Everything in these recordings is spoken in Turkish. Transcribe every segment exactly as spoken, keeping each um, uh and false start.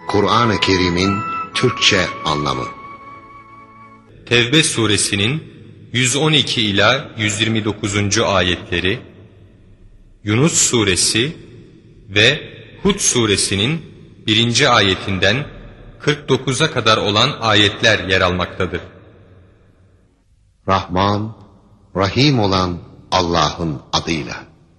Kur'an-ı Kerim'in Türkçe anlamı. Tevbe suresinin yüz on iki ila yüz yirmi dokuzuncu ayetleri, Yunus suresi ve Hud suresinin birinci ayetinden kırk dokuza kadar olan ayetler yer almaktadır. Rahman, Rahim olan Allah'ın adıyla.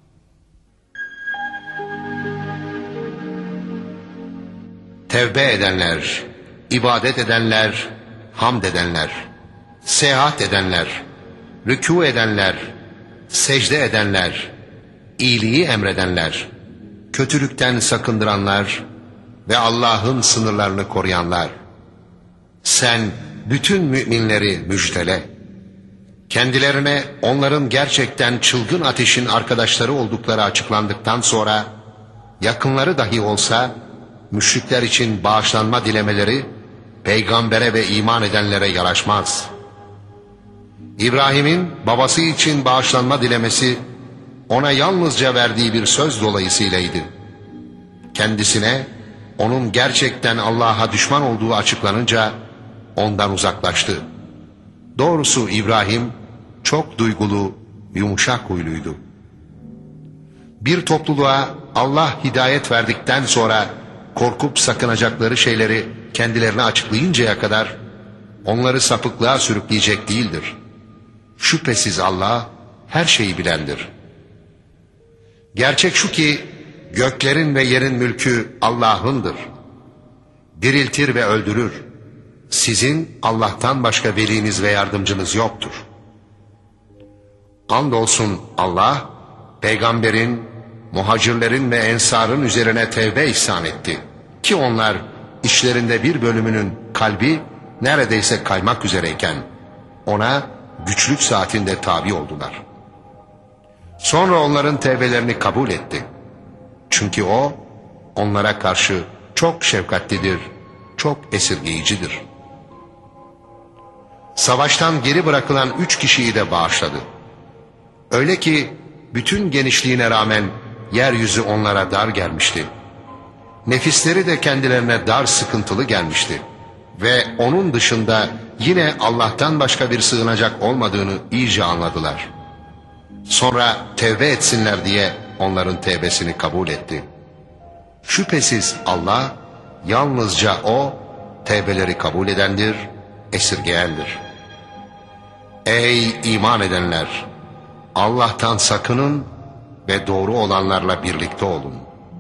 Tevbe edenler, ibadet edenler, hamd edenler, seyahat edenler, rükû edenler, secde edenler, iyiliği emredenler, kötülükten sakındıranlar ve Allah'ın sınırlarını koruyanlar. Sen bütün müminleri müjdele. Kendilerine onların gerçekten çılgın ateşin arkadaşları oldukları açıklandıktan sonra, yakınları dahi olsa, müşrikler için bağışlanma dilemeleri, peygambere ve iman edenlere yaraşmaz. İbrahim'in babası için bağışlanma dilemesi, ona yalnızca verdiği bir söz dolayısıylaydı. Kendisine, onun gerçekten Allah'a düşman olduğu açıklanınca, ondan uzaklaştı. Doğrusu İbrahim, çok duygulu, yumuşak huyluydu. Bir topluluğa Allah hidayet verdikten sonra, korkup sakınacakları şeyleri kendilerine açıklayıncaya kadar, onları sapıklığa sürükleyecek değildir. Şüphesiz Allah, her şeyi bilendir. Gerçek şu ki, göklerin ve yerin mülkü Allah'ındır. Diriltir ve öldürür. Sizin Allah'tan başka veliniz ve yardımcınız yoktur. Andolsun Allah, peygamberin, muhacirlerin ve ensarın üzerine tevbe ihsan etti. Ki onlar işlerinde bir bölümünün kalbi neredeyse kaymak üzereyken, ona güçlük saatinde tabi oldular. Sonra onların tevbelerini kabul etti. Çünkü o, onlara karşı çok şefkatlidir, çok esirgeyicidir. Savaştan geri bırakılan üç kişiyi de bağışladı. Öyle ki bütün genişliğine rağmen yeryüzü onlara dar gelmişti. Nefisleri de kendilerine dar, sıkıntılı gelmişti. Ve onun dışında yine Allah'tan başka bir sığınacak olmadığını iyice anladılar. Sonra tevbe etsinler diye onların tevbesini kabul etti. Şüphesiz Allah, yalnızca O, tevbeleri kabul edendir, esirgeyendir. Ey iman edenler! Allah'tan sakının ve doğru olanlarla birlikte olun.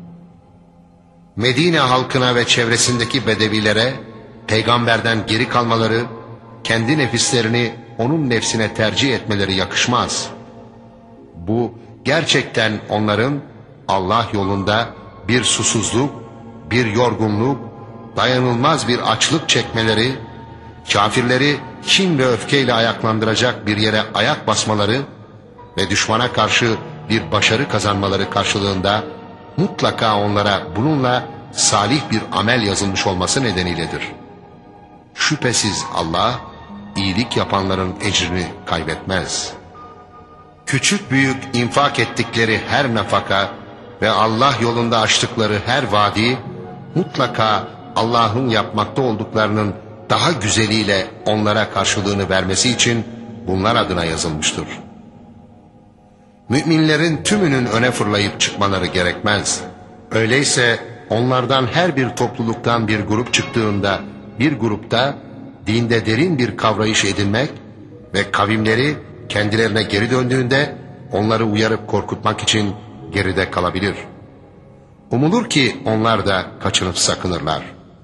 Medine halkına ve çevresindeki bedevilere, peygamberden geri kalmaları, kendi nefislerini onun nefsine tercih etmeleri yakışmaz. Bu gerçekten onların Allah yolunda bir susuzluk, bir yorgunluk, dayanılmaz bir açlık çekmeleri, kafirleri kin ve öfkeyle ayaklandıracak bir yere ayak basmaları ve düşmana karşı bir başarı kazanmaları karşılığında mutlaka onlara bununla salih bir amel yazılmış olması nedeniyledir. Şüphesiz Allah, iyilik yapanların ecrini kaybetmez. Küçük büyük infak ettikleri her nafaka ve Allah yolunda açtıkları her vadi, mutlaka Allah'ın yapmakta olduklarının daha güzeliyle onlara karşılığını vermesi için bunlar adına yazılmıştır. Müminlerin tümünün öne fırlayıp çıkmaları gerekmez. Öyleyse onlardan her bir topluluktan bir grup çıktığında bir grupta dinde derin bir kavrayış edinmek ve kavimleri kendilerine geri döndüğünde onları uyarıp korkutmak için geride kalabilir. Umulur ki onlar da kaçınıp sakınırlar.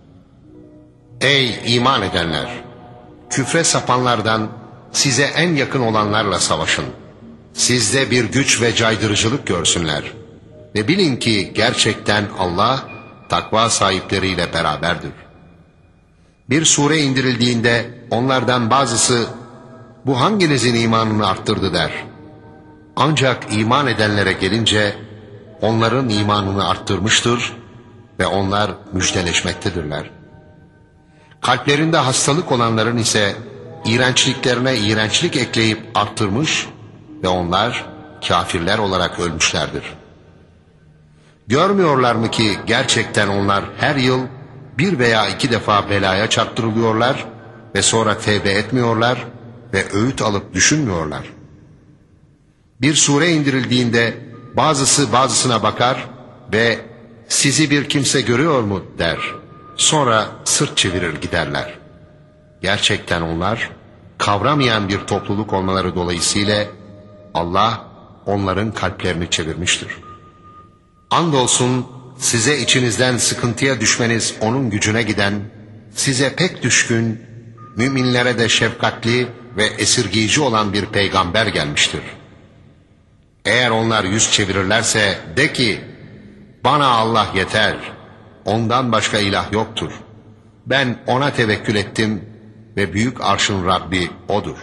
Ey iman edenler! Küfre sapanlardan size en yakın olanlarla savaşın. Sizde bir güç ve caydırıcılık görsünler. Ve bilin ki gerçekten Allah takva sahipleriyle beraberdir. Bir sure indirildiğinde onlardan bazısı bu hanginizin imanını arttırdı der. Ancak iman edenlere gelince onların imanını arttırmıştır ve onlar müjdeleşmektedirler. Kalplerinde hastalık olanların ise iğrençliklerine iğrençlik ekleyip arttırmış ve onlar kafirler olarak ölmüşlerdir. Görmüyorlar mı ki gerçekten onlar her yıl bir veya iki defa belaya çarptırılıyorlar ve sonra tevbe etmiyorlar ve öğüt alıp düşünmüyorlar. Bir sure indirildiğinde bazısı bazısına bakar ve sizi bir kimse görüyor mu der. Sonra sırt çevirir giderler. Gerçekten onlar kavramayan bir topluluk olmaları dolayısıyla Allah onların kalplerini çevirmiştir. Andolsun size içinizden sıkıntıya düşmeniz onun gücüne giden, size pek düşkün, müminlere de şefkatli ve esirgiyici olan bir peygamber gelmiştir. Eğer onlar yüz çevirirlerse de ki, bana Allah yeter, ondan başka ilah yoktur. Ben ona tevekkül ettim ve büyük arşın Rabbi O'dur.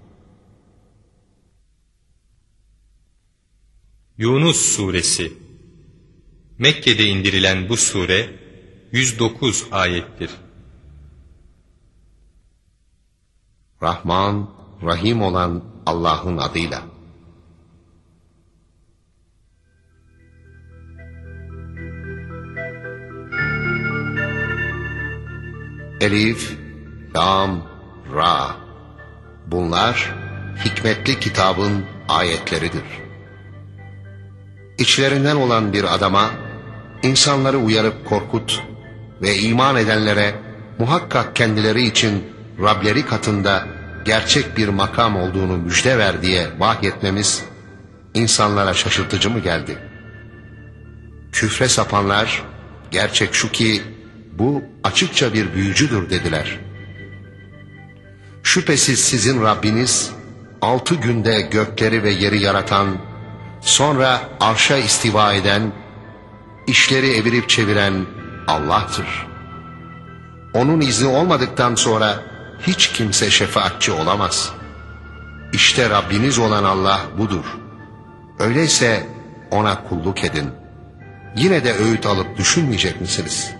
Yunus Suresi. Mekke'de indirilen bu sure yüz dokuz ayettir. Rahman, Rahim olan Allah'ın adıyla. Elif, Lam, Ra. Bunlar hikmetli kitabın ayetleridir. İçlerinden olan bir adama insanları uyarıp korkut ve iman edenlere muhakkak kendileri için Rableri katında gerçek bir makam olduğunu müjde ver diye vahyetmemiz insanlara şaşırtıcı mı geldi? Küfre sapanlar, gerçek şu ki bu açıkça bir büyücüdür dediler. Şüphesiz sizin Rabbiniz altı günde gökleri ve yeri yaratan, sonra arşa istiva eden, işleri evirip çeviren Allah'tır. Onun izni olmadıktan sonra hiç kimse şefaatçi olamaz. İşte Rabbiniz olan Allah budur. Öyleyse ona kulluk edin. Yine de öğüt alıp düşünmeyecek misiniz?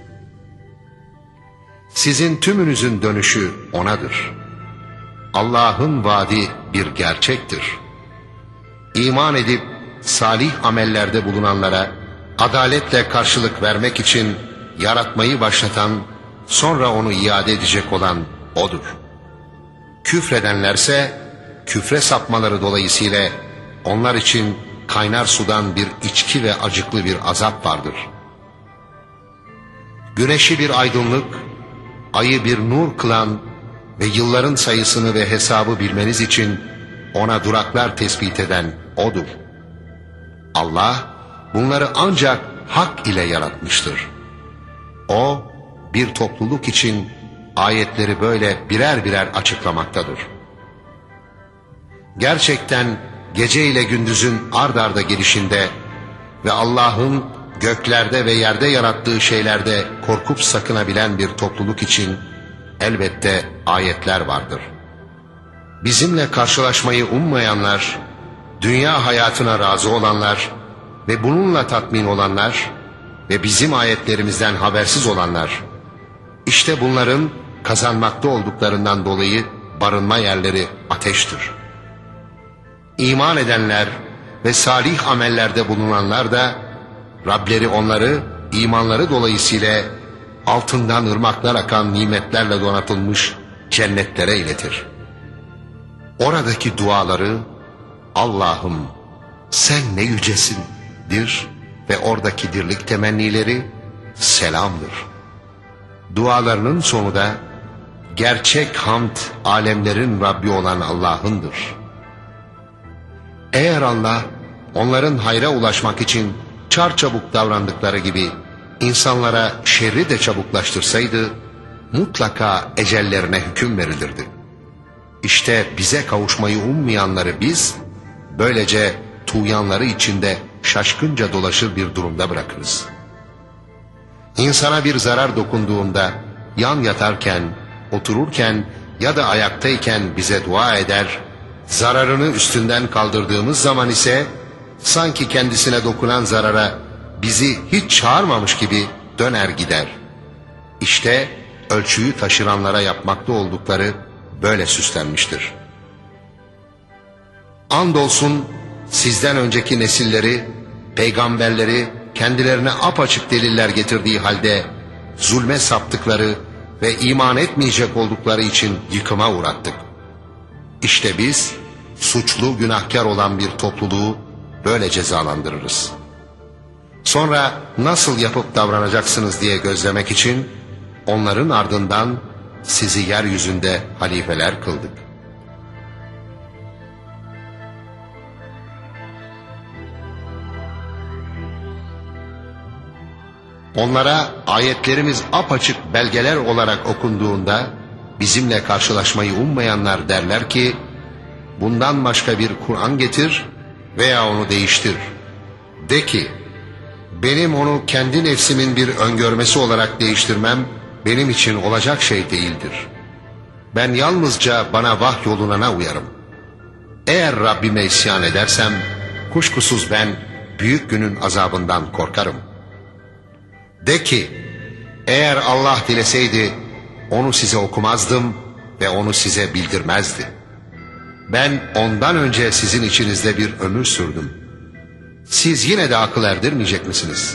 Sizin tümünüzün dönüşü O'nadır. Allah'ın vaadi bir gerçektir. İman edip salih amellerde bulunanlara adaletle karşılık vermek için yaratmayı başlatan, sonra onu iade edecek olan O'dur. Küfredenlerse küfre sapmaları dolayısıyla onlar için kaynar sudan bir içki ve acıklı bir azap vardır. Güneşi bir aydınlık, ayı bir nur kılan ve yılların sayısını ve hesabı bilmeniz için ona duraklar tespit eden O'dur. Allah bunları ancak hak ile yaratmıştır. O bir topluluk için ayetleri böyle birer birer açıklamaktadır. Gerçekten gece ile gündüzün ard arda gelişinde ve Allah'ın göklerde ve yerde yarattığı şeylerde korkup sakınabilen bir topluluk için elbette ayetler vardır. Bizimle karşılaşmayı ummayanlar, dünya hayatına razı olanlar ve bununla tatmin olanlar ve bizim ayetlerimizden habersiz olanlar, işte bunların kazanmakta olduklarından dolayı barınma yerleri ateştir. İman edenler ve salih amellerde bulunanlar da Rableri onları imanları dolayısıyla altından ırmaklar akan nimetlerle donatılmış cennetlere iletir. Oradaki duaları Allah'ım sen ne yücesindir ve oradaki dirlik temennileri selamdır. Dualarının sonu da gerçek hamd alemlerin Rabbi olan Allah'ındır. Eğer Allah onların hayra ulaşmak için çarçabuk davrandıkları gibi insanlara şerri de çabuklaştırsaydı mutlaka ecellerine hüküm verilirdi. İşte bize kavuşmayı ummayanları biz böylece tuğyanları içinde şaşkınca dolaşır bir durumda bırakırız. İnsana bir zarar dokunduğunda yan yatarken, otururken ya da ayaktayken bize dua eder, zararını üstünden kaldırdığımız zaman ise sanki kendisine dokunan zarara bizi hiç çağırmamış gibi döner gider. İşte ölçüyü taşıranlara yapmakta oldukları böyle süslenmiştir. Andolsun sizden önceki nesilleri, peygamberleri kendilerine apaçık deliller getirdiği halde zulme saptıkları ve iman etmeyecek oldukları için yıkıma uğrattık. İşte biz suçlu günahkar olan bir topluluğu böyle cezalandırırız. Sonra nasıl yapıp davranacaksınız diye gözlemek için onların ardından sizi yeryüzünde halifeler kıldık. Onlara ayetlerimiz apaçık belgeler olarak okunduğunda bizimle karşılaşmayı ummayanlar derler ki, bundan başka bir Kur'an getir veya onu değiştir. De ki, benim onu kendi nefsimin bir öngörmesi olarak değiştirmem benim için olacak şey değildir. Ben yalnızca bana vahyolunana uyarım. Eğer Rabbime isyan edersem kuşkusuz ben büyük günün azabından korkarım. De ki, eğer Allah dileseydi onu size okumazdım ve onu size bildirmezdi. Ben ondan önce sizin içinizde bir ömür sürdüm. Siz yine de akıl erdirmeyecek misiniz?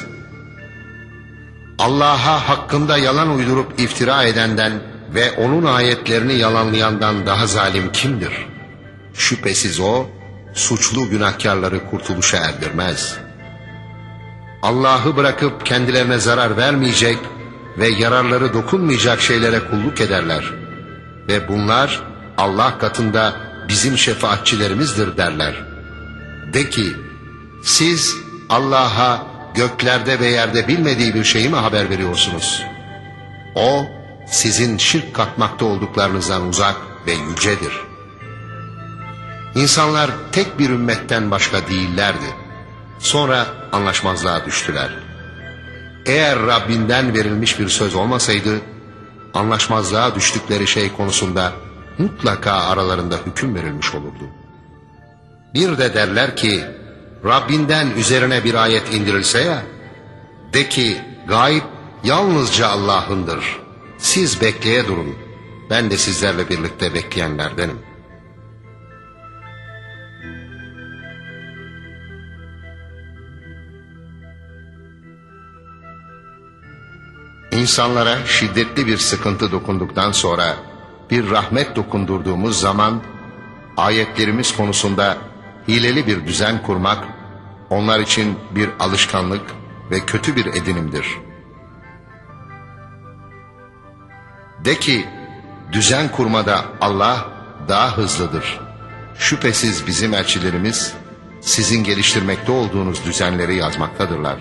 Allah'a hakkında yalan uydurup iftira edenden ve onun ayetlerini yalanlayandan daha zalim kimdir? Şüphesiz o, suçlu günahkarları kurtuluşa erdirmez. Allah'ı bırakıp kendilerine zarar vermeyecek ve yararları dokunmayacak şeylere kulluk ederler. Ve bunlar Allah katında bizim şefaatçilerimizdir derler. De ki, siz Allah'a göklerde ve yerde bilmediği bir şeyi mi haber veriyorsunuz? O, sizin şirk katmakta olduklarınızdan uzak ve yücedir. İnsanlar tek bir ümmetten başka değillerdi. Sonra anlaşmazlığa düştüler. Eğer Rabbinden verilmiş bir söz olmasaydı, anlaşmazlığa düştükleri şey konusunda mutlaka aralarında hüküm verilmiş olurdu. Bir de derler ki, Rabbinden üzerine bir ayet indirilse ya, de ki, gayb yalnızca Allah'ındır. Siz bekleye durun, ben de sizlerle birlikte bekleyenlerdenim. İnsanlara şiddetli bir sıkıntı dokunduktan sonra bir rahmet dokundurduğumuz zaman ayetlerimiz konusunda hileli bir düzen kurmak onlar için bir alışkanlık ve kötü bir edinimdir. De ki, düzen kurmada Allah daha hızlıdır. Şüphesiz bizim elçilerimiz sizin geliştirmekte olduğunuz düzenleri yazmaktadırlar.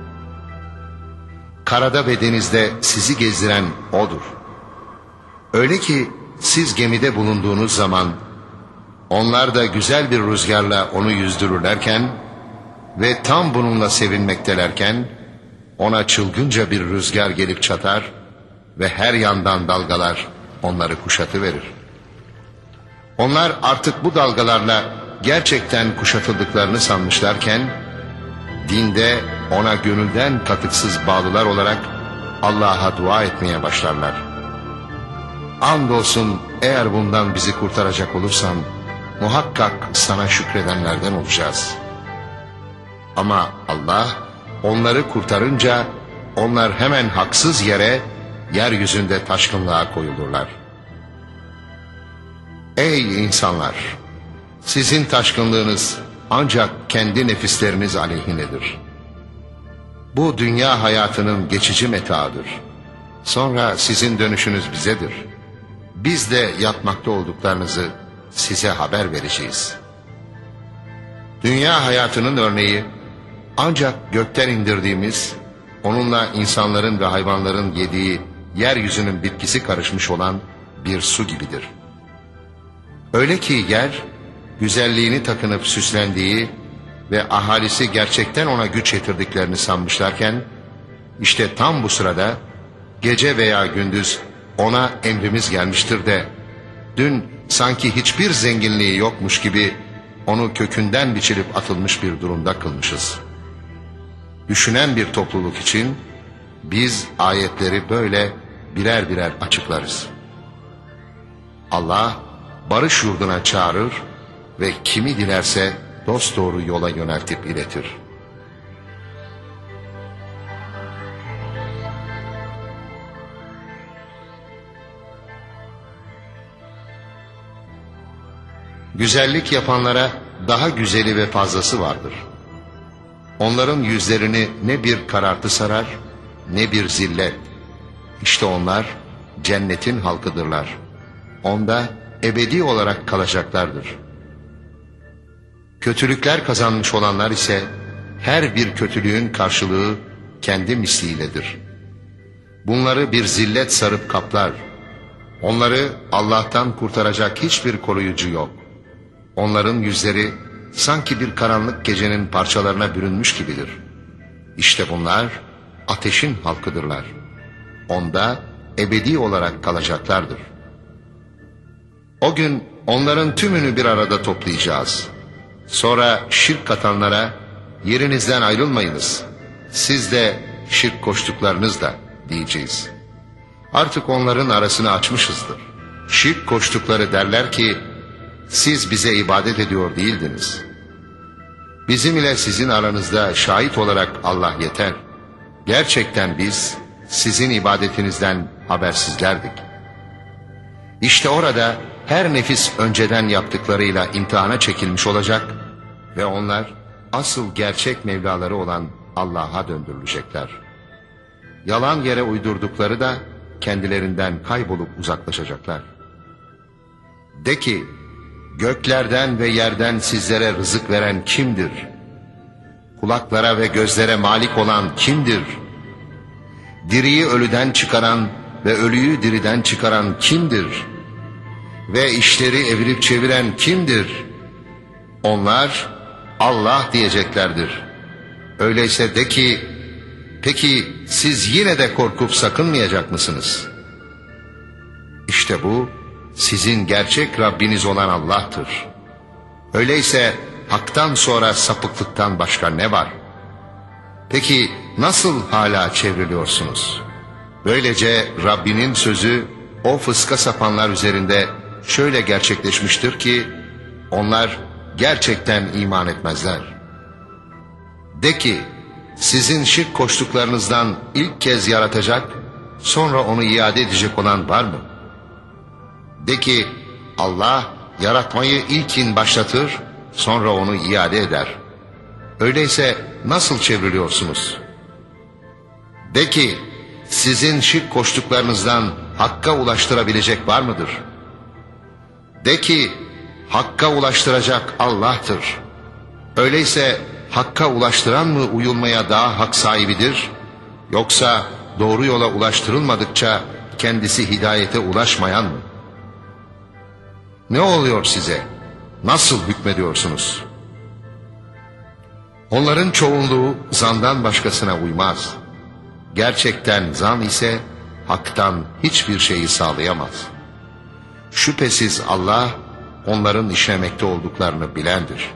Karada ve denizde sizi gezdiren O'dur. Öyle ki siz gemide bulunduğunuz zaman onlar da güzel bir rüzgarla onu yüzdürürlerken ve tam bununla sevinmektelerken ona çılgınca bir rüzgar gelip çatar ve her yandan dalgalar onları kuşatıverir. Onlar artık bu dalgalarla gerçekten kuşatıldıklarını sanmışlarken dinde ona gönülden katıksız bağlılar olarak Allah'a dua etmeye başlarlar. Andolsun eğer bundan bizi kurtaracak olursan muhakkak sana şükredenlerden olacağız. Ama Allah onları kurtarınca onlar hemen haksız yere yeryüzünde taşkınlığa koyulurlar. Ey insanlar! Sizin taşkınlığınız ancak kendi nefisleriniz aleyhinedir. Bu dünya hayatının geçici metaıdır. Sonra sizin dönüşünüz bizedir. Biz de yapmakta olduklarınızı size haber vereceğiz. Dünya hayatının örneği ancak gökten indirdiğimiz, onunla insanların ve hayvanların yediği yeryüzünün bitkisi karışmış olan bir su gibidir. Öyle ki yer, güzelliğini takınıp süslendiği ve ahalisi gerçekten ona güç yetirdiklerini sanmışlarken, işte tam bu sırada gece veya gündüz ona emrimiz gelmiştir de, dün sanki hiçbir zenginliği yokmuş gibi onu kökünden biçilip atılmış bir durumda kılmışız. Düşünen bir topluluk için biz ayetleri böyle birer birer açıklarız. Allah barış yurduna çağırır ve kimi dilerse dosdoğru yola yöneltip iletir. Güzellik yapanlara daha güzeli ve fazlası vardır. Onların yüzlerini ne bir karartı sarar, ne bir zillet. İşte onlar cennetin halkıdırlar. Onda ebedi olarak kalacaklardır. Kötülükler kazanmış olanlar ise her bir kötülüğün karşılığı kendi misliyledir. Bunları bir zillet sarıp kaplar. Onları Allah'tan kurtaracak hiçbir koruyucu yok. Onların yüzleri sanki bir karanlık gecenin parçalarına bürünmüş gibidir. İşte bunlar ateşin halkıdırlar. Onda ebedi olarak kalacaklardır. O gün onların tümünü bir arada toplayacağız. Sonra şirk katanlara yerinizden ayrılmayınız. Siz de şirk koştuklarınız da diyeceğiz. Artık onların arasını açmışızdır. Şirk koştukları derler ki siz bize ibadet ediyor değildiniz. Bizim ile sizin aranızda şahit olarak Allah yeter. Gerçekten biz sizin ibadetinizden habersizlerdik. İşte orada her nefis önceden yaptıklarıyla imtihana çekilmiş olacak ve onlar asıl gerçek Mevlaları olan Allah'a döndürülecekler. Yalan yere uydurdukları da kendilerinden kaybolup uzaklaşacaklar. De ki, göklerden ve yerden sizlere rızık veren kimdir? Kulaklara ve gözlere malik olan kimdir? Diriyi ölüden çıkaran ve ölüyü diriden çıkaran kimdir? Ve işleri evirip çeviren kimdir? Onlar Allah diyeceklerdir. Öyleyse de ki, peki siz yine de korkup sakınmayacak mısınız? İşte bu sizin gerçek Rabbiniz olan Allah'tır. Öyleyse haktan sonra sapıklıktan başka ne var? Peki nasıl hala çevriliyorsunuz? Böylece Rabbinin sözü o fıska sapanlar üzerinde şöyle gerçekleşmiştir ki onlar gerçekten iman etmezler. De ki, sizin şirk koştuklarınızdan ilk kez yaratacak, sonra onu iade edecek olan var mı? De ki, Allah yaratmayı ilkin başlatır, sonra onu iade eder. Öyleyse nasıl çevriliyorsunuz? De ki, sizin şirk koştuklarınızdan Hakk'a ulaştırabilecek var mıdır? De ki, Hakk'a ulaştıracak Allah'tır. Öyleyse Hakk'a ulaştıran mı uyulmaya daha hak sahibidir? Yoksa doğru yola ulaştırılmadıkça kendisi hidayete ulaşmayan mı? Ne oluyor size? Nasıl hükmediyorsunuz? Onların çoğunluğu zandan başkasına uymaz. Gerçekten zan ise haktan hiçbir şeyi sağlayamaz. Şüphesiz Allah onların işlemekte olduklarını bilendir.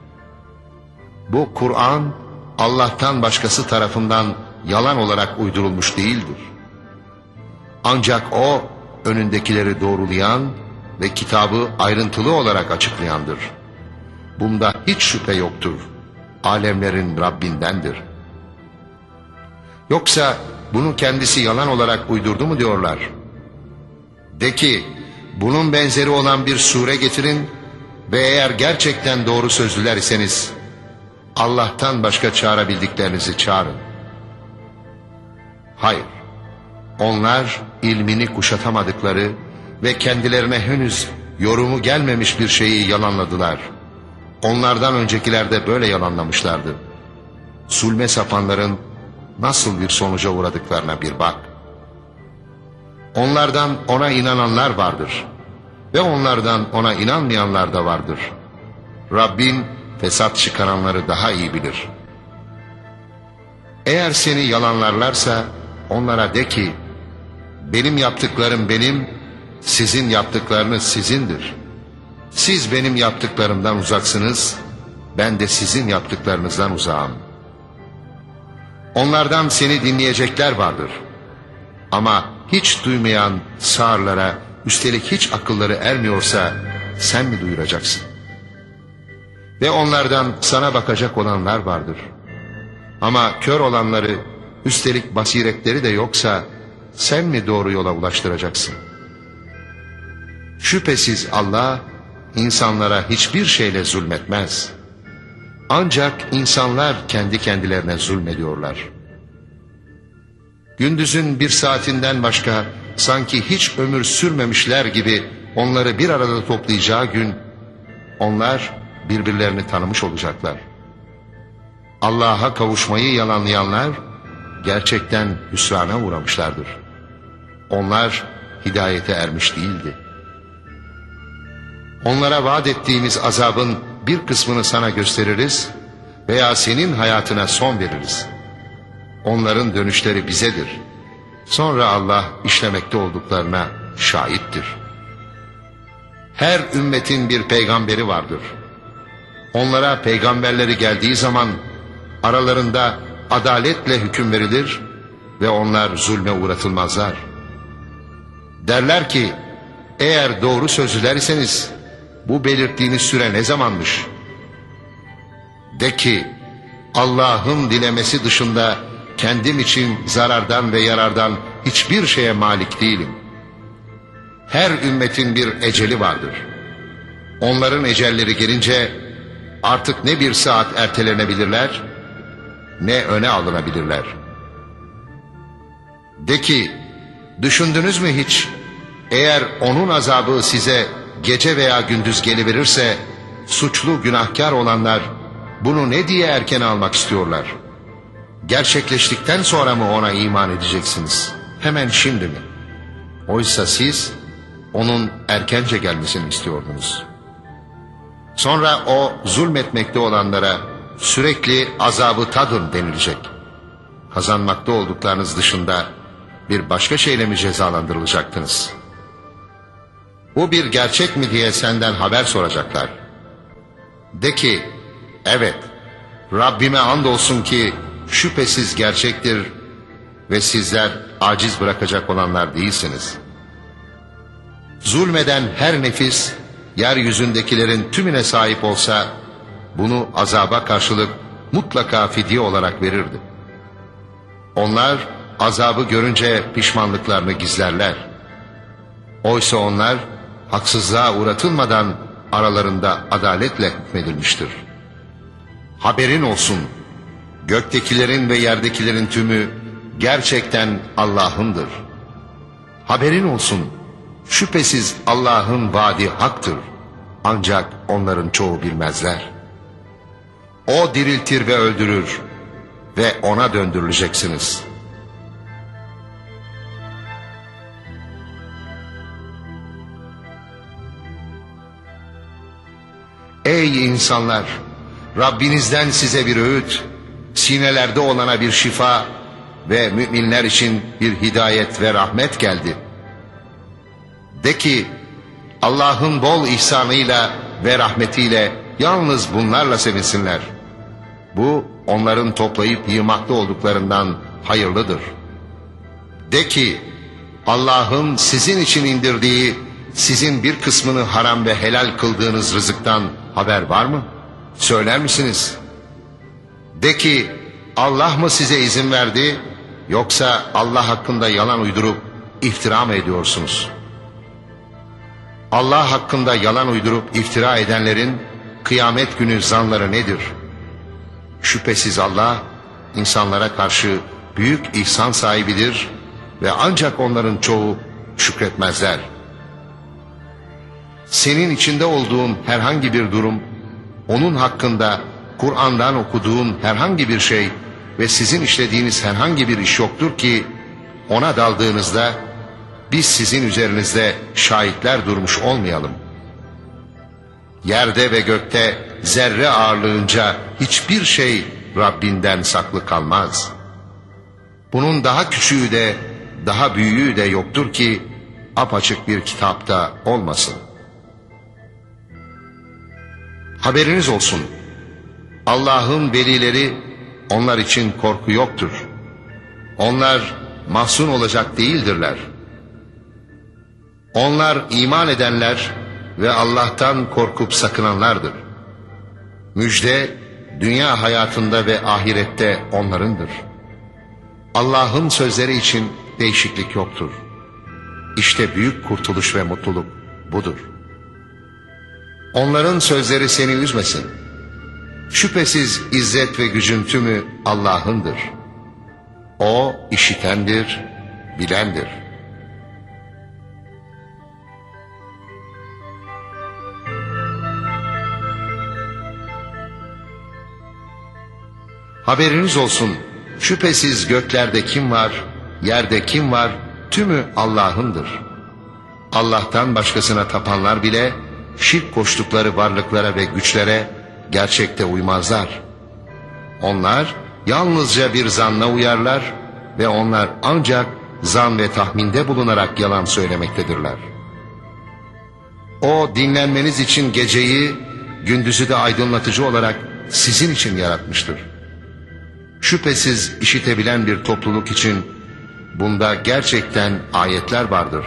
Bu Kur'an Allah'tan başkası tarafından yalan olarak uydurulmuş değildir. Ancak o önündekileri doğrulayan ve kitabı ayrıntılı olarak açıklayandır. Bunda hiç şüphe yoktur. Alemlerin Rabbindendir. Yoksa bunu kendisi yalan olarak uydurdu mu diyorlar? De ki, bunun benzeri olan bir sure getirin ve eğer gerçekten doğru sözlüler iseniz Allah'tan başka çağırabildiklerinizi çağırın. Hayır, onlar ilmini kuşatamadıkları ve kendilerine henüz yorumu gelmemiş bir şeyi yalanladılar. Onlardan öncekiler de böyle yalanlamışlardı. Zulme sapanların nasıl bir sonuca uğradıklarına bir bak. Onlardan ona inananlar vardır ve onlardan ona inanmayanlar da vardır. Rabbin fesat çıkaranları daha iyi bilir. Eğer seni yalanlarlarsa onlara de ki, benim yaptıklarım benim, sizin yaptıklarınız sizindir. Siz benim yaptıklarımdan uzaksınız, ben de sizin yaptıklarınızdan uzağım. Onlardan seni dinleyecekler vardır. Ama hiç duymayan sağırlara, üstelik hiç akılları ermiyorsa sen mi duyuracaksın? Ve onlardan sana bakacak olanlar vardır. Ama kör olanları, üstelik basiretleri de yoksa sen mi doğru yola ulaştıracaksın? Şüphesiz Allah insanlara hiçbir şeyle zulmetmez. Ancak insanlar kendi kendilerine zulmediyorlar. Gündüzün bir saatinden başka sanki hiç ömür sürmemişler gibi onları bir arada toplayacağı gün onlar birbirlerini tanımış olacaklar. Allah'a kavuşmayı yalanlayanlar gerçekten hüsrana uğramışlardır. Onlar hidayete ermiş değildi. Onlara vaat ettiğimiz azabın bir kısmını sana gösteririz veya senin hayatına son veririz. Onların dönüşleri bizedir. Sonra Allah işlemekte olduklarına şahittir. Her ümmetin bir peygamberi vardır. Onlara peygamberleri geldiği zaman aralarında adaletle hüküm verilir ve onlar zulme uğratılmazlar. Derler ki, eğer doğru sözlüler iseniz bu belirttiğiniz süre ne zamanmış? De ki, Allah'ın dilemesi dışında kendim için zarardan ve yarardan hiçbir şeye malik değilim. Her ümmetin bir eceli vardır. Onların ecelleri gelince artık ne bir saat ertelenebilirler, ne öne alınabilirler. De ki, düşündünüz mü hiç? Eğer onun azabı size gece veya gündüz geliverirse, suçlu günahkar olanlar bunu ne diye erken almak istiyorlar? Gerçekleştikten sonra mı ona iman edeceksiniz? Hemen şimdi mi? Oysa siz onun erkence gelmesini istiyordunuz. Sonra o zulmetmekte olanlara sürekli azabı tadın denilecek. Kazanmakta olduklarınız dışında bir başka şeyle mi cezalandırılacaktınız? Bu bir gerçek mi diye senden haber soracaklar. De ki, evet, Rabbime andolsun ki şüphesiz gerçektir ve sizler aciz bırakacak olanlar değilsiniz. Zulmeden her nefis, yeryüzündekilerin tümüne sahip olsa, bunu azaba karşılık mutlaka fidye olarak verirdi. Onlar azabı görünce pişmanlıklarını gizlerler. Oysa onlar haksızlığa uğratılmadan aralarında adaletle hükmedilmiştir. Haberin olsun, göktekilerin ve yerdekilerin tümü gerçekten Allah'ındır. Haberin olsun, şüphesiz Allah'ın vaadi haktır. Ancak onların çoğu bilmezler. O diriltir ve öldürür ve ona döndürüleceksiniz. Ey insanlar! Rabbinizden size bir öğüt, sinelerde olana bir şifa ve müminler için bir hidayet ve rahmet geldi. De ki, Allah'ın bol ihsanıyla ve rahmetiyle yalnız bunlarla sevinsinler. Bu onların toplayıp yığmakta olduklarından hayırlıdır. De ki, Allah'ın sizin için indirdiği, sizin bir kısmını haram ve helal kıldığınız rızıktan haber var mı? Söyler misiniz? De ki, Allah mı size izin verdi, yoksa Allah hakkında yalan uydurup iftira mı ediyorsunuz? Allah hakkında yalan uydurup iftira edenlerin kıyamet günü zanları nedir? Şüphesiz Allah insanlara karşı büyük ihsan sahibidir ve ancak onların çoğu şükretmezler. Senin içinde olduğun herhangi bir durum, onun hakkında Kur'an'dan okuduğun herhangi bir şey ve sizin işlediğiniz herhangi bir iş yoktur ki ona daldığınızda biz sizin üzerinizde şahitler durmuş olmayalım. Yerde ve gökte zerre ağırlığınca hiçbir şey Rabbinden saklı kalmaz. Bunun daha küçüğü de daha büyüğü de yoktur ki apaçık bir kitapta olmasın. Haberiniz olsun, Allah'ın velileri onlar için korku yoktur. Onlar mahzun olacak değildirler. Onlar iman edenler ve Allah'tan korkup sakınanlardır. Müjde dünya hayatında ve ahirette onlarındır. Allah'ın sözleri için değişiklik yoktur. İşte büyük kurtuluş ve mutluluk budur. Onların sözleri seni üzmesin. Şüphesiz izzet ve gücün tümü Allah'ındır. O işitendir, bilendir. Haberiniz olsun, şüphesiz göklerde kim var, yerde kim var, tümü Allah'ındır. Allah'tan başkasına tapanlar bile şirk koştukları varlıklara ve güçlere gerçekte uymazlar. Onlar yalnızca bir zanna uyarlar ve onlar ancak zan ve tahminde bulunarak yalan söylemektedirler. O dinlenmeniz için geceyi, gündüzü de aydınlatıcı olarak sizin için yaratmıştır. Şüphesiz işitebilen bir topluluk için bunda gerçekten ayetler vardır.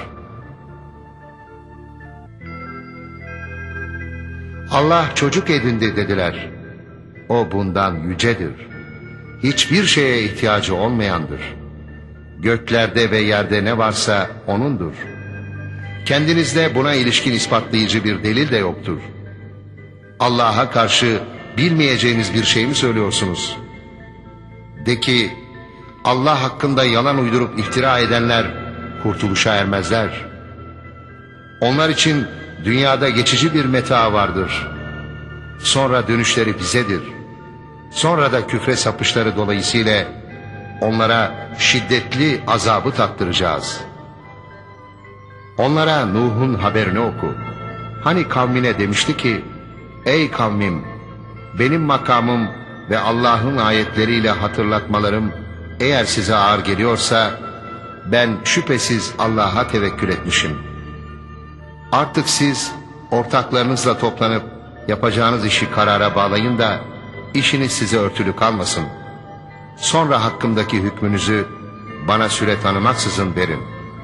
Allah çocuk edindi dediler. O bundan yücedir. Hiçbir şeye ihtiyacı olmayandır. Göklerde ve yerde ne varsa O'nundur. Kendinizde buna ilişkin ispatlayıcı bir delil de yoktur. Allah'a karşı bilmeyeceğiniz bir şey mi söylüyorsunuz? De ki, Allah hakkında yalan uydurup iftira edenler kurtuluşa ermezler. Onlar için dünyada geçici bir meta vardır. Sonra dönüşleri bizedir. Sonra da küfre sapışları dolayısıyla onlara şiddetli azabı tattıracağız. Onlara Nuh'un haberini oku. Hani kavmine demişti ki, ey kavmim, benim makamım ve Allah'ın ayetleriyle hatırlatmalarım eğer size ağır geliyorsa, ben şüphesiz Allah'a tevekkül etmişim. Artık siz ortaklarınızla toplanıp yapacağınız işi karara bağlayın da işiniz size örtülü kalmasın. Sonra hakkımdaki hükmünüzü bana süre tanımaksızın verin.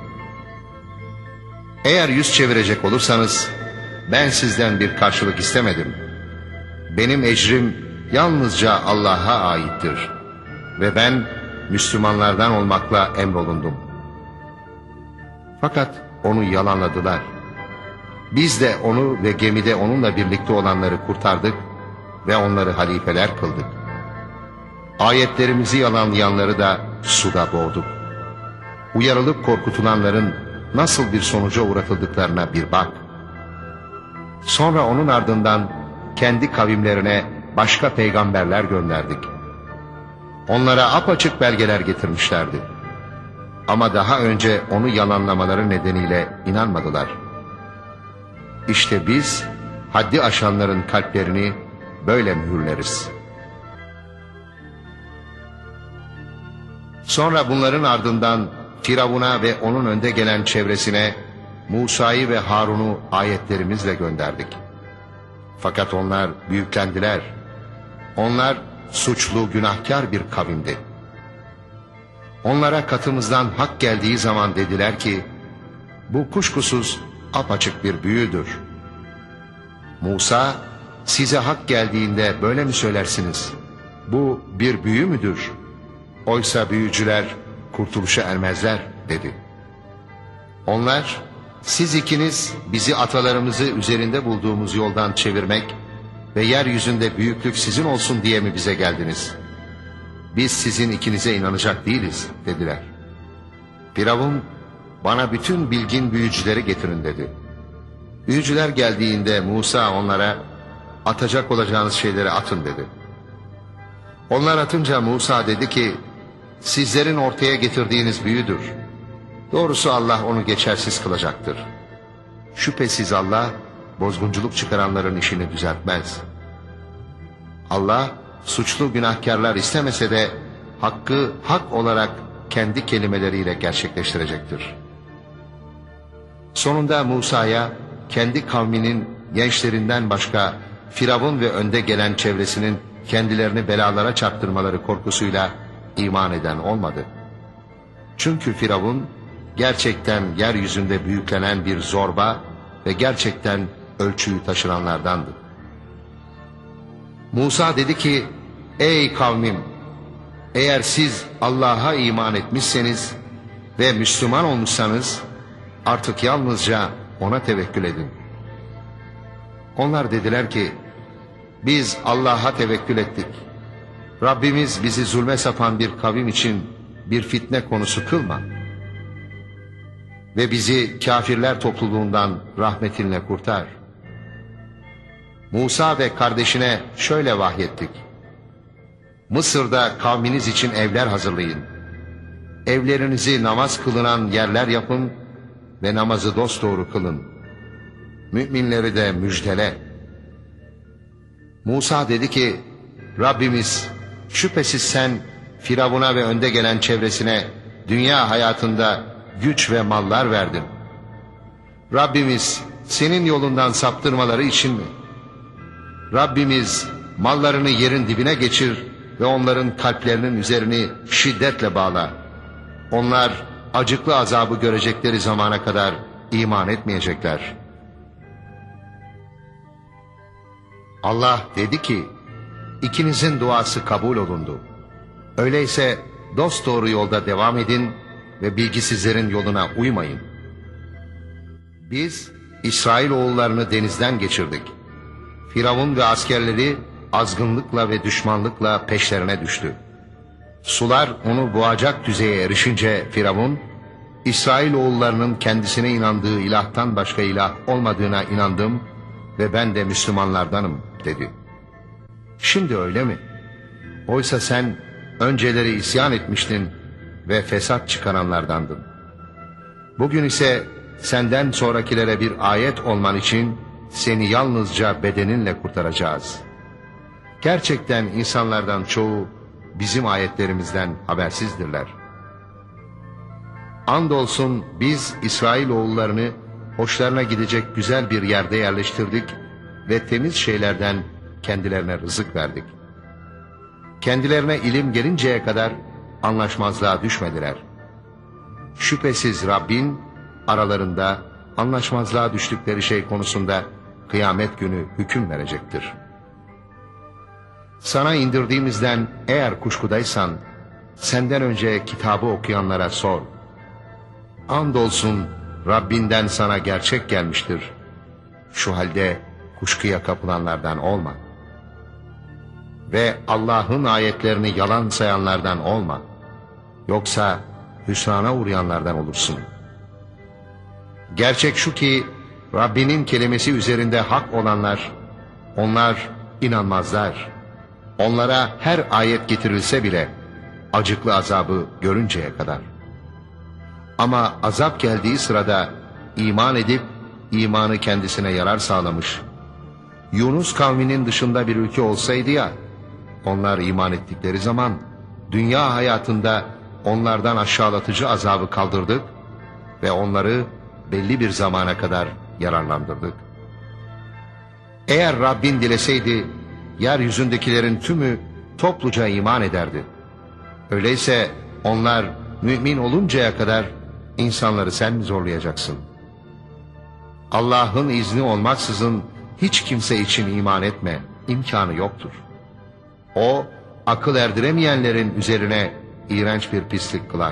Eğer yüz çevirecek olursanız ben sizden bir karşılık istemedim. Benim ecrim yalnızca Allah'a aittir ve ben Müslümanlardan olmakla emrolundum. Fakat onu yalanladılar. Biz de onu ve gemide onunla birlikte olanları kurtardık ve onları halifeler kıldık. Ayetlerimizi yalanlayanları da suda boğduk. Uyarılıp korkutulanların nasıl bir sonuca uğratıldıklarına bir bak. Sonra onun ardından kendi kavimlerine başka peygamberler gönderdik. Onlara apaçık belgeler getirmişlerdi. Ama daha önce onu yalanlamaları nedeniyle inanmadılar. İşte biz haddi aşanların kalplerini böyle mühürleriz. Sonra bunların ardından Firavun'a ve onun önde gelen çevresine Musa'yı ve Harun'u ayetlerimizle gönderdik. Fakat onlar büyüklendiler. Onlar suçlu, günahkar bir kavimdi. Onlara katımızdan hak geldiği zaman dediler ki, bu kuşkusuz apaçık bir büyüdür. Musa, size hak geldiğinde böyle mi söylersiniz? Bu bir büyü müdür? Oysa büyücüler kurtuluşa ermezler dedi. Onlar, siz ikiniz bizi atalarımızı üzerinde bulduğumuz yoldan çevirmek ve yeryüzünde büyüklük sizin olsun diye mi bize geldiniz? Biz sizin ikinize inanacak değiliz dediler. Firavun, bana bütün bilgin büyücüleri getirin dedi. Büyücüler geldiğinde Musa onlara, atacak olacağınız şeyleri atın dedi. Onlar atınca Musa dedi ki, sizlerin ortaya getirdiğiniz büyüdür. Doğrusu Allah onu geçersiz kılacaktır. Şüphesiz Allah bozgunculuk çıkaranların işini düzeltmez. Allah suçlu günahkarlar istemese de hakkı hak olarak kendi kelimeleriyle gerçekleştirecektir. Sonunda Musa'ya kendi kavminin gençlerinden başka Firavun ve önde gelen çevresinin kendilerini belalara çarptırmaları korkusuyla iman eden olmadı. Çünkü Firavun gerçekten yeryüzünde büyüklenen bir zorba ve gerçekten ölçüyü taşıranlardandı. Musa dedi ki, ey kavmim, eğer siz Allah'a iman etmişseniz ve Müslüman olmuşsanız artık yalnızca ona tevekkül edin. Onlar dediler ki, biz Allah'a tevekkül ettik. Rabbimiz bizi zulme sapan bir kavim için bir fitne konusu kılma. Ve bizi kafirler topluluğundan rahmetinle kurtar. Musa ve kardeşine şöyle vahyettik. Mısır'da kavminiz için evler hazırlayın. Evlerinizi namaz kılınan yerler yapın ve namazı dosdoğru kılın. Müminleri de müjdele. Musa dedi ki, Rabbimiz şüphesiz sen Firavun'a ve önde gelen çevresine dünya hayatında güç ve mallar verdin. Rabbimiz senin yolundan saptırmaları için mi? Rabbimiz mallarını yerin dibine geçir ve onların kalplerinin üzerini şiddetle bağla. Onlar acıklı azabı görecekleri zamana kadar iman etmeyecekler. Allah dedi ki, ikinizin duası kabul olundu. Öyleyse dosdoğru yolda devam edin ve bilgisizlerin yoluna uymayın. Biz İsrailoğullarını denizden geçirdik. Firavun ve askerleri azgınlıkla ve düşmanlıkla peşlerine düştü. Sular onu boğacak düzeye erişince Firavun, İsrailoğullarının kendisine inandığı ilahtan başka ilah olmadığına inandım ve ben de Müslümanlardanım dedi. Şimdi öyle mi? Oysa sen önceleri isyan etmiştin ve fesat çıkaranlardandın. Bugün ise senden sonrakilere bir ayet olman için seni yalnızca bedeninle kurtaracağız. Gerçekten insanlardan çoğu bizim ayetlerimizden habersizdirler. Andolsun biz İsrailoğullarını hoşlarına gidecek güzel bir yerde yerleştirdik ve temiz şeylerden kendilerine rızık verdik. Kendilerine ilim gelinceye kadar anlaşmazlığa düşmediler. Şüphesiz Rabbin aralarında anlaşmazlığa düştükleri şey konusunda kıyamet günü hüküm verecektir. Sana indirdiğimizden eğer kuşkudaysan senden önce kitabı okuyanlara sor. Andolsun Rabbinden sana gerçek gelmiştir. Şu halde kuşkuya kapılanlardan olma. Ve Allah'ın ayetlerini yalan sayanlardan olma. Yoksa hüsrana uğrayanlardan olursun. Gerçek şu ki Rabbinin kelimesi üzerinde hak olanlar, onlar inanmazlar. Onlara her ayet getirilse bile acıklı azabı görünceye kadar. Ama azap geldiği sırada iman edip imanı kendisine yarar sağlamış. Yunus kavminin dışında bir ülke olsaydı ya, onlar iman ettikleri zaman dünya hayatında onlardan aşağılatıcı azabı kaldırdık ve onları belli bir zamana kadar yararlandırdık. Eğer Rabbin dileseydi yeryüzündekilerin tümü topluca iman ederdi. Öyleyse onlar mümin oluncaya kadar insanları sen mi zorlayacaksın? Allah'ın izni olmaksızın hiç kimse için iman etme, imkanı yoktur. O, akıl erdiremeyenlerin üzerine iğrenç bir pislik kılar.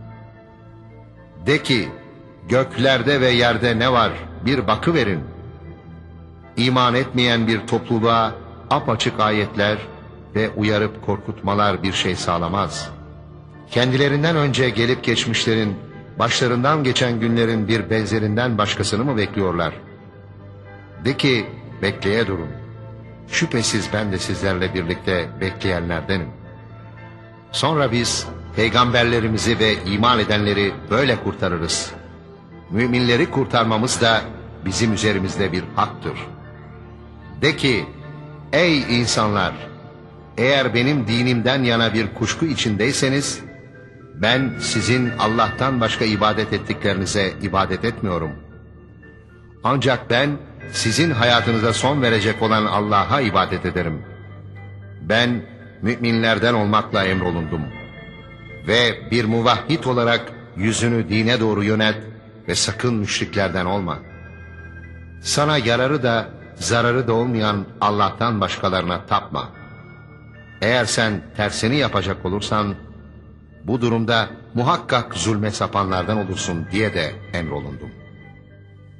De ki, göklerde ve yerde ne var bir bakıverin. İman etmeyen bir topluluğa apaçık ayetler ve uyarıp korkutmalar bir şey sağlamaz. Kendilerinden önce gelip geçmişlerin, başlarından geçen günlerin bir benzerinden başkasını mı bekliyorlar? De ki, bekleye durun. Şüphesiz ben de sizlerle birlikte bekleyenlerdenim. Sonra biz peygamberlerimizi ve iman edenleri böyle kurtarırız. Müminleri kurtarmamız da bizim üzerimizde bir haktır. De ki, ey insanlar! Eğer benim dinimden yana bir kuşku içindeyseniz, ben sizin Allah'tan başka ibadet ettiklerinize ibadet etmiyorum. Ancak ben sizin hayatınıza son verecek olan Allah'a ibadet ederim. Ben müminlerden olmakla emrolundum. Ve bir muvahhid olarak yüzünü dine doğru yönelt ve sakın müşriklerden olma. Sana yararı da zararı da olmayan Allah'tan başkalarına tapma. Eğer sen tersini yapacak olursan, bu durumda muhakkak zulme sapanlardan olursun diye de emrolundum.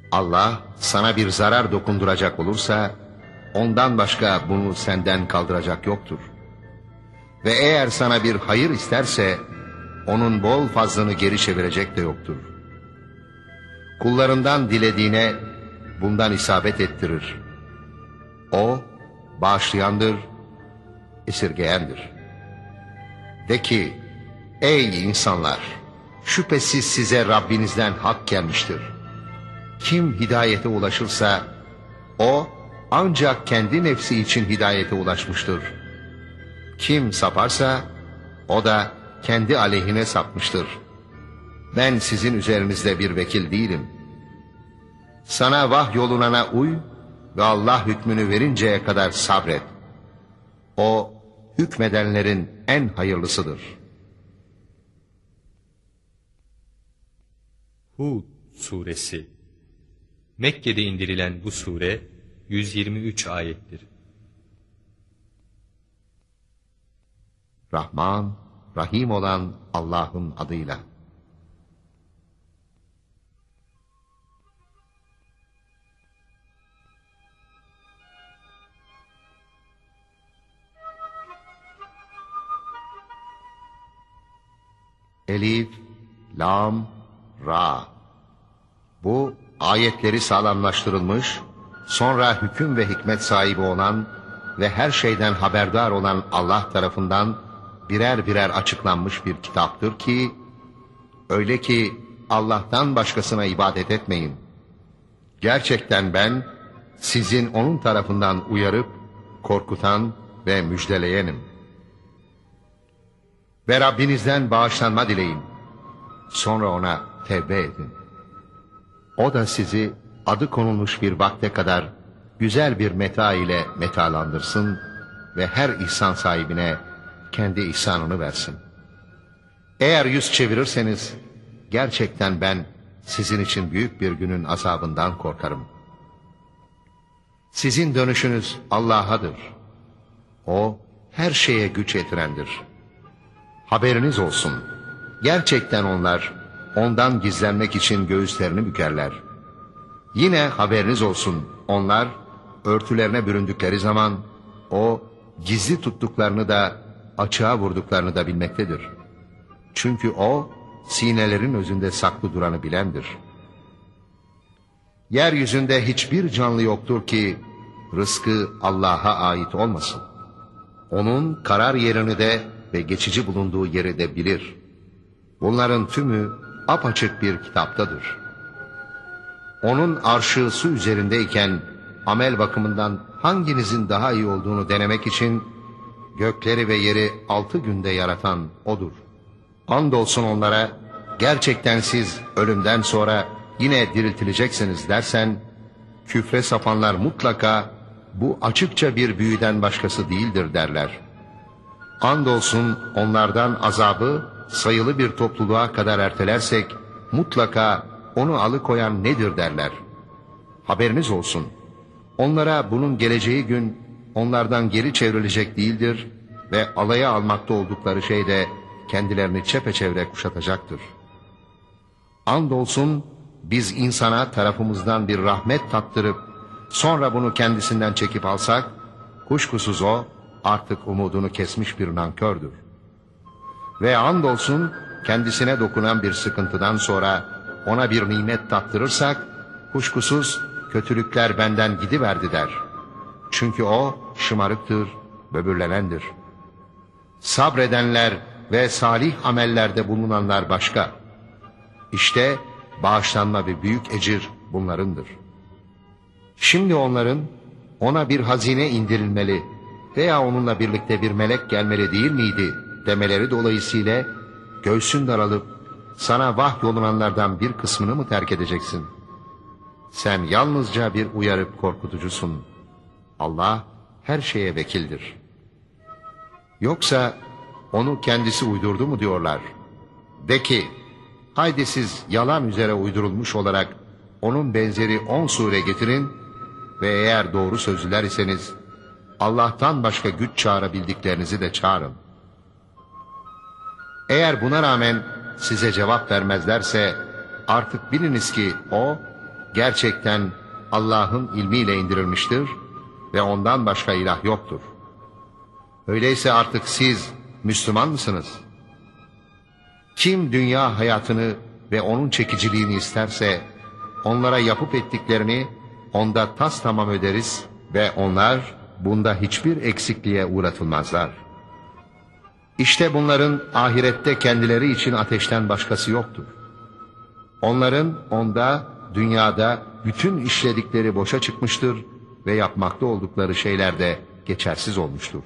Allah sana bir zarar dokunduracak olursa, ondan başka bunu senden kaldıracak yoktur. Ve eğer sana bir hayır isterse, onun bol fazlını geri çevirecek de yoktur. Kullarından dilediğine bundan isabet ettirir. O bağışlayandır, esirgeyendir. De ki, ey insanlar! Şüphesiz size Rabbinizden hak gelmiştir. Kim hidayete ulaşırsa, o ancak kendi nefsi için hidayete ulaşmıştır. Kim saparsa, o da kendi aleyhine sapmıştır. Ben sizin üzerinizde bir vekil değilim. Sana vahyolunana uy ve Allah hükmünü verinceye kadar sabret. O, hükmedenlerin en hayırlısıdır. Hud Suresi. Mekke'de indirilen bu sure yüz yirmi üç ayettir. Rahman, Rahim olan Allah'ın adıyla. Elif, Lam, Ra. Bu ayetleri sağlamlaştırılmış, sonra hüküm ve hikmet sahibi olan ve her şeyden haberdar olan Allah tarafından birer birer açıklanmış bir kitaptır ki, öyle ki Allah'tan başkasına ibadet etmeyin. Gerçekten ben sizin onun tarafından uyarıp korkutan ve müjdeleyenim. Ve Rabbinizden bağışlanma dileyin. Sonra ona tevbe edin. O da sizi adı konulmuş bir vakte kadar güzel bir meta ile metalandırsın ve her ihsan sahibine kendi ihsanını versin. Eğer yüz çevirirseniz gerçekten ben sizin için büyük bir günün azabından korkarım. Sizin dönüşünüz Allah'adır. O her şeye güç yetirendir. Haberiniz olsun. Gerçekten onlar ondan gizlenmek için göğüslerini bükerler. Yine haberiniz olsun, onlar örtülerine büründükleri zaman o gizli tuttuklarını da açığa vurduklarını da bilmektedir. Çünkü o sinelerin özünde saklı duranı bilendir. Yeryüzünde hiçbir canlı yoktur ki rızkı Allah'a ait olmasın. Onun karar yerini de ve geçici bulunduğu yeri de bilir. Bunların tümü apaçık bir kitaptadır. Onun arşı su üzerindeyken amel bakımından hanginizin daha iyi olduğunu denemek için gökleri ve yeri altı günde yaratan O'dur. Andolsun onlara, gerçekten siz ölümden sonra yine diriltileceksiniz dersen, küfre sapanlar mutlaka bu açıkça bir büyüden başkası değildir derler. Andolsun onlardan azabı sayılı bir topluluğa kadar ertelersek mutlaka onu alıkoyan nedir derler. Haberiniz olsun, onlara bunun geleceği gün onlardan geri çevrilecek değildir ve alaya almakta oldukları şey de kendilerini çepeçevre kuşatacaktır. Andolsun biz insana tarafımızdan bir rahmet tattırıp sonra bunu kendisinden çekip alsak, kuşkusuz o artık umudunu kesmiş bir nankördür. Ve andolsun kendisine dokunan bir sıkıntıdan sonra ona bir nimet tattırırsak, kuşkusuz kötülükler benden gidiverdi der. Çünkü o şımarıktır, böbürlenendir. Sabredenler ve salih amellerde bulunanlar başka. İşte bağışlanma ve büyük ecir bunlarındır. Şimdi onların ona bir hazine indirilmeli veya onunla birlikte bir melek gelmeli değil miydi demeleri dolayısıyla göğsün daralıp sana vahyolunanlardan bir kısmını mı terk edeceksin? Sen yalnızca bir uyarıp korkutucusun. Allah her şeye vekildir. Yoksa onu kendisi uydurdu mu diyorlar? De ki, haydi siz yalan üzere uydurulmuş olarak onun benzeri on sure getirin ve eğer doğru sözlüler iseniz Allah'tan başka güç çağırabildiklerinizi de çağırın. Eğer buna rağmen size cevap vermezlerse artık biliniz ki o gerçekten Allah'ın ilmiyle indirilmiştir ve ondan başka ilah yoktur. Öyleyse artık siz Müslüman mısınız? Kim dünya hayatını ve onun çekiciliğini isterse onlara yapıp ettiklerini onda tas tamam öderiz ve onlar bunda hiçbir eksikliğe uğratılmazlar. İşte bunların ahirette kendileri için ateşten başkası yoktur. Onların onda, dünyada bütün işledikleri boşa çıkmıştır ve yapmakta oldukları şeyler de geçersiz olmuştur.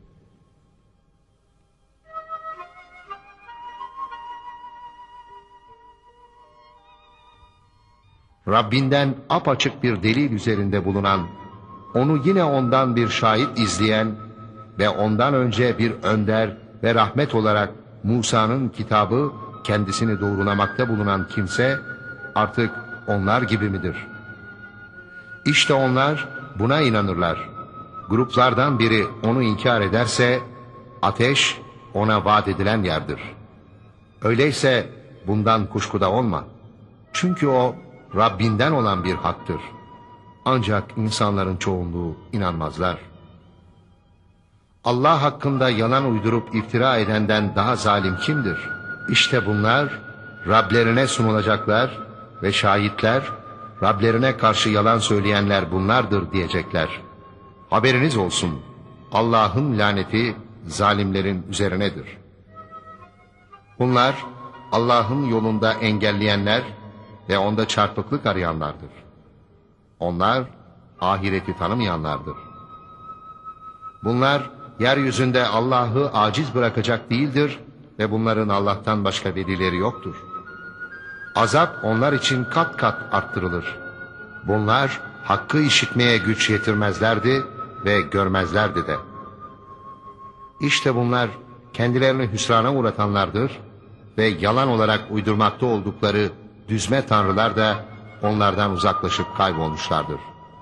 Rabbinden apaçık bir delil üzerinde bulunan, onu yine ondan bir şahit izleyen ve ondan önce bir önder ve rahmet olarak Musa'nın kitabı kendisini doğrulamakta bulunan kimse artık onlar gibi midir? İşte onlar buna inanırlar. Gruplardan biri onu inkar ederse ateş ona vaat edilen yerdir. Öyleyse bundan kuşkuda olma. Çünkü o Rabbinden olan bir haktır. Ancak insanların çoğunluğu inanmazlar. Allah hakkında yalan uydurup iftira edenden daha zalim kimdir? İşte bunlar Rablerine sunulacaklar ve şahitler, Rablerine karşı yalan söyleyenler bunlardır diyecekler. Haberiniz olsun, Allah'ın laneti zalimlerin üzerinedir. Bunlar Allah'ın yolunda engelleyenler ve onda çarpıklık arayanlardır. Onlar ahireti tanımayanlardır. Bunlar yeryüzünde Allah'ı aciz bırakacak değildir ve bunların Allah'tan başka velileri yoktur. Azap onlar için kat kat arttırılır. Bunlar hakkı işitmeye güç yetirmezlerdi ve görmezlerdi de. İşte bunlar kendilerini hüsrana uğratanlardır ve yalan olarak uydurmakta oldukları düzme tanrılar da onlardan uzaklaşıp kaybolmuşlardır.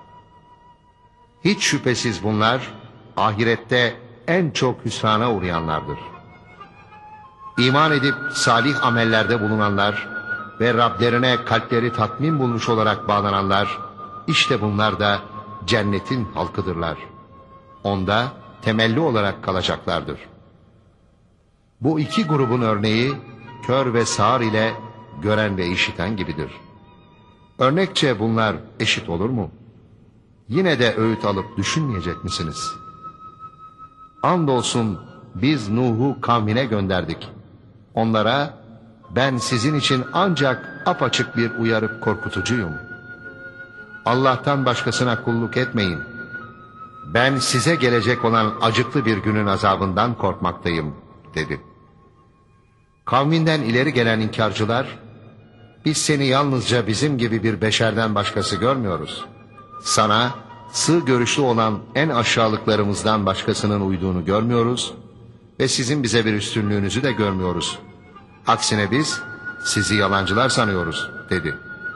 Hiç şüphesiz bunlar ahirette en çok hüsrana uğrayanlardır. İman edip salih amellerde bulunanlar ve Rablerine kalpleri tatmin bulmuş olarak bağlananlar, işte bunlar da cennetin halkıdırlar. Onda temelli olarak kalacaklardır. Bu iki grubun örneği kör ve sağır ile gören ve işiten gibidir. Örnekçe bunlar eşit olur mu? Yine de öğüt alıp düşünmeyecek misiniz? Andolsun biz Nuh'u kavmine gönderdik. Onlara ben sizin için ancak apaçık bir uyarıp korkutucuyum. Allah'tan başkasına kulluk etmeyin. Ben size gelecek olan acıklı bir günün azabından korkmaktayım dedi. Kavminden ileri gelen inkarcılar, biz seni yalnızca bizim gibi bir beşerden başkası görmüyoruz. Sana sığ görüşlü olan en aşağılıklarımızdan başkasının uyduğunu görmüyoruz ve sizin bize bir üstünlüğünüzü de görmüyoruz. Aksine biz sizi yalancılar sanıyoruz dedi.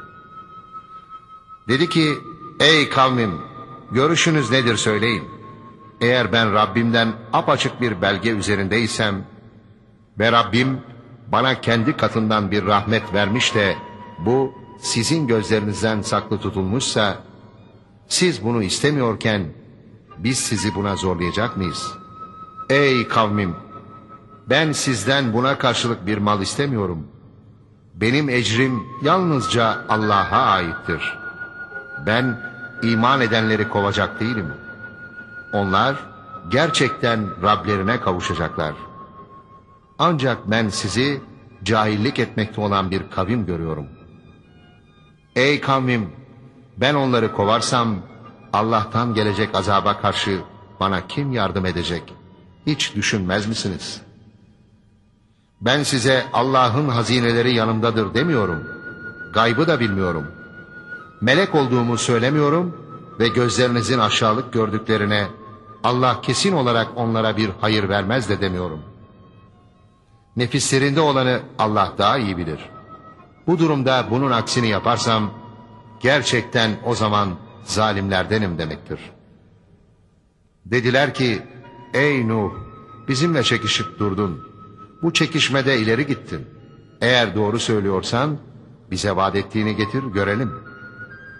Dedi ki, ey kavmim, görüşünüz nedir söyleyin. Eğer ben Rabbimden apaçık bir belge üzerindeysem ve Rabbim bana kendi katından bir rahmet vermiş de bu sizin gözlerinizden saklı tutulmuşsa, siz bunu istemiyorken biz sizi buna zorlayacak mıyız? Ey kavmim! Ben sizden buna karşılık bir mal istemiyorum. Benim ecrim yalnızca Allah'a aittir. Ben iman edenleri kovacak değilim. Onlar gerçekten Rablerine kavuşacaklar. Ancak ben sizi cahillik etmekte olan bir kavim görüyorum. Ey kavmim! Ben onları kovarsam Allah'tan gelecek azaba karşı bana kim yardım edecek? Hiç düşünmez misiniz? Ben size Allah'ın hazineleri yanımdadır demiyorum. Gaybı da bilmiyorum. Melek olduğumu söylemiyorum ve gözlerinizin aşağılık gördüklerine Allah kesin olarak onlara bir hayır vermez de demiyorum. Nefislerinde olanı Allah daha iyi bilir. Bu durumda bunun aksini yaparsam gerçekten o zaman zalimlerdenim demektir. Dediler ki, ey Nuh, bizimle çekişip durdun. Bu çekişmede ileri gittin. Eğer doğru söylüyorsan bize vaat ettiğini getir görelim.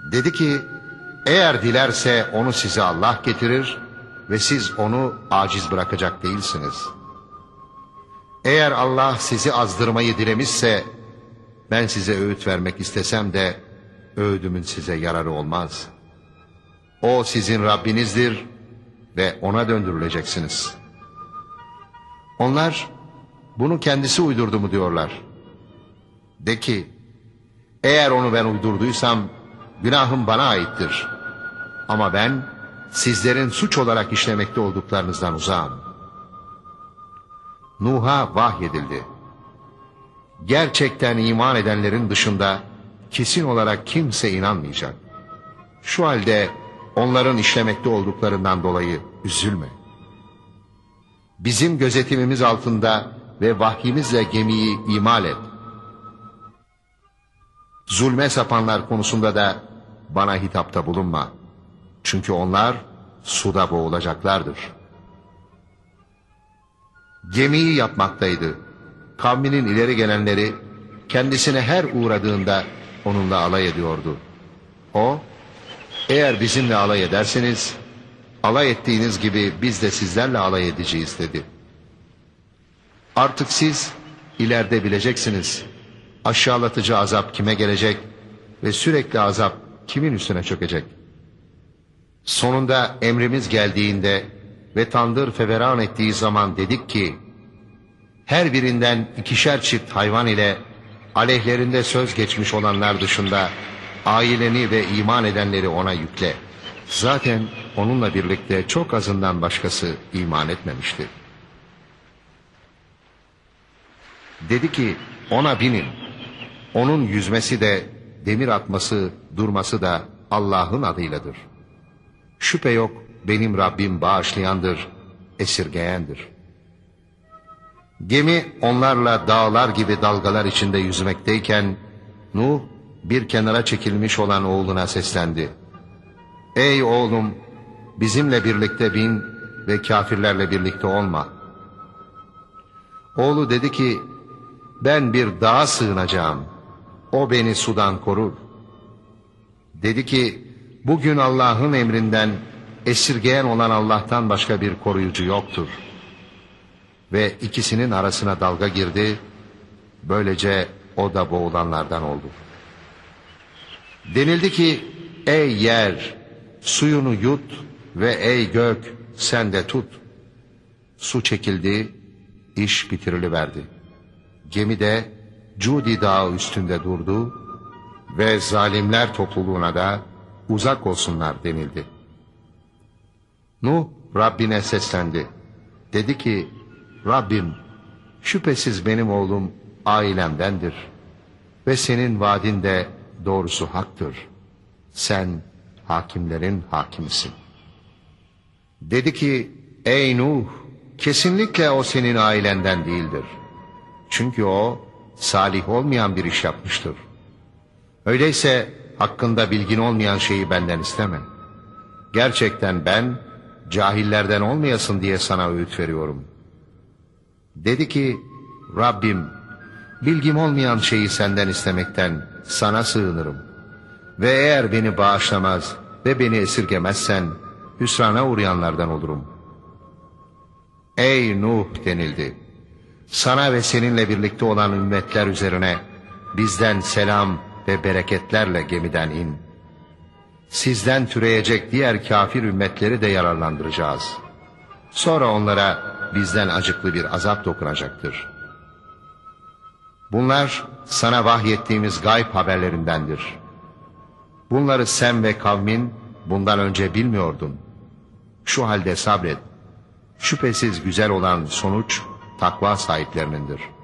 Dedi ki, eğer dilerse onu size Allah getirir ve siz onu aciz bırakacak değilsiniz. Eğer Allah sizi azdırmayı dilemişse, ben size öğüt vermek istesem de öğüdümün size yararı olmaz. O sizin Rabbinizdir ve ona döndürüleceksiniz. Onlar bunu kendisi uydurdu mu diyorlar. De ki, eğer onu ben uydurduysam günahım bana aittir. Ama ben sizlerin suç olarak işlemekte olduklarınızdan uzağım. Nuh'a vahyedildi. Gerçekten iman edenlerin dışında kesin olarak kimse inanmayacak. Şu halde onların işlemekte olduklarından dolayı üzülme. Bizim gözetimimiz altında ve vahyimizle gemiyi imal et. Zulme sapanlar konusunda da bana hitapta bulunma. Çünkü onlar suda boğulacaklardır. Gemiyi yapmaktaydı. Kavminin ileri gelenleri kendisine her uğradığında onunla alay ediyordu. O, eğer bizimle alay ederseniz, alay ettiğiniz gibi biz de sizlerle alay edeceğiz dedi. Artık siz ileride bileceksiniz. Aşağılatıcı azap kime gelecek ve sürekli azap kimin üstüne çökecek? Sonunda emrimiz geldiğinde ve tandır feveran ettiği zaman dedik ki, her birinden ikişer çift hayvan ile aleyhlerinde söz geçmiş olanlar dışında aileni ve iman edenleri ona yükle. Zaten onunla birlikte çok azından başkası iman etmemişti. Dedi ki, ona binin. Onun yüzmesi de, demir atması, durması da Allah'ın adıyladır. Şüphe yok, benim Rabbim bağışlayandır, esirgeyendir. Gemi onlarla dağlar gibi dalgalar içinde yüzmekteyken, Nuh bir kenara çekilmiş olan oğluna seslendi. Ey oğlum, bizimle birlikte bin ve kafirlerle birlikte olma. Oğlu dedi ki, ben bir dağa sığınacağım, o beni sudan korur. Dedi ki, bugün Allah'ın emrinden esirgeyen olan Allah'tan başka bir koruyucu yoktur. Ve ikisinin arasına dalga girdi, böylece o da boğulanlardan oldu. Denildi ki, ey yer, suyunu yut ve ey gök, sen de tut. Su çekildi, iş bitiriliverdi. Gemi de Cudi dağı üstünde durdu ve zalimler topluluğuna da uzak olsunlar denildi. Nuh Rabbine seslendi. Dedi ki, Rabbim, şüphesiz benim oğlum ailemdendir ve senin vaadin de doğrusu haktır. Sen hakimlerin hakimisin. Dedi ki, ey Nuh, kesinlikle o senin ailenden değildir. Çünkü o salih olmayan bir iş yapmıştır. Öyleyse hakkında bilgin olmayan şeyi benden isteme. Gerçekten ben cahillerden olmayasın diye sana öğüt veriyorum. Dedi ki, Rabbim, bilgim olmayan şeyi senden istemekten sana sığınırım. Ve eğer beni bağışlamaz ve beni esirgemezsen hüsrana uğrayanlardan olurum. Ey Nuh denildi. Sana ve seninle birlikte olan ümmetler üzerine bizden selam ve bereketlerle gemiden in. Sizden türeyecek diğer kafir ümmetleri de yararlandıracağız. Sonra onlara bizden acıklı bir azap dokunacaktır. Bunlar sana vahyettiğimiz gayb haberlerindendir. Bunları sen ve kavmin bundan önce bilmiyordun. Şu halde sabret. Şüphesiz güzel olan sonuç takva sahiplerinindir.